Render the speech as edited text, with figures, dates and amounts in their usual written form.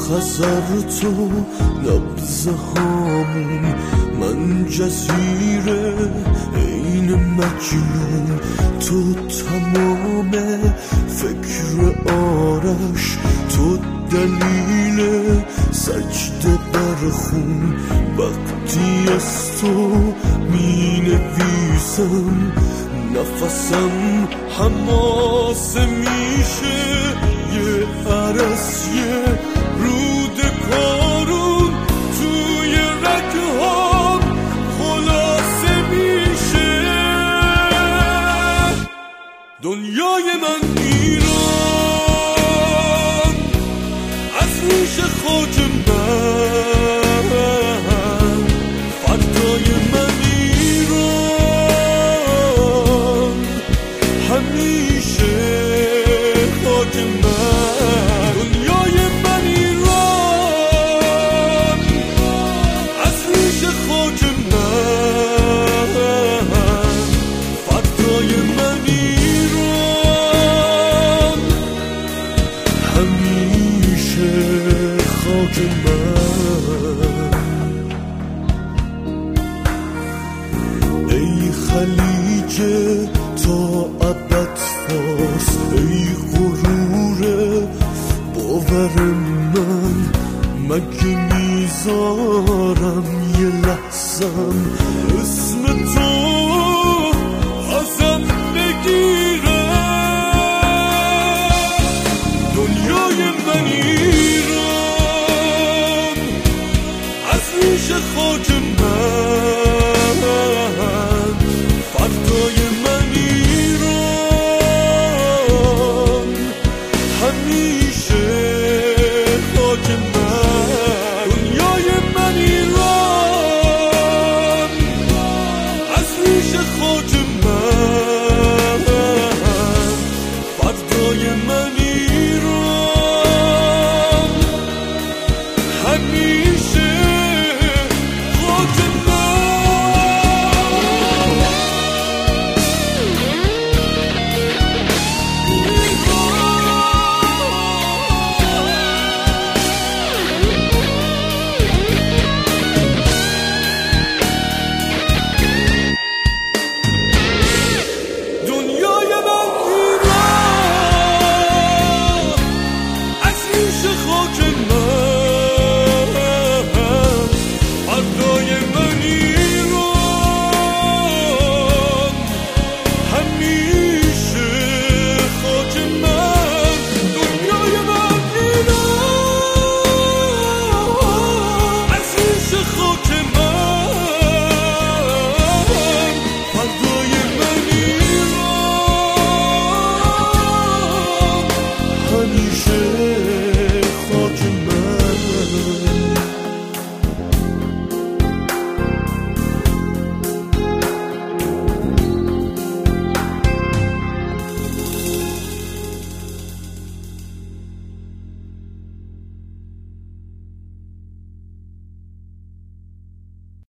خزر تو نبض هامون، من جزیره این مجنون، تو تمام فکر آرش، تو دلیل سجده بر خون. وقتی از تو می نویسم نفسم حماسه میشه، یه عرص یه رود کارون توی رگهام خلاصه میشه. دنیای من ایران، از ریش خاک من، فردای من ایران، همیشه خاک من. دنیای من ایران، از ریش خاک من، فردای من ایران، همیشه خاک من. ای خلیج تا ابد فارس، ای غرور باور من، مگه میذارم یه لحظم اسم تو ازم بگیره. دنیای من ایران، از ریش خاک من، فردای من ایران، همیشه خاک من. دنیای من ایران، از ریش خاک من، فردای من ایران، همیشه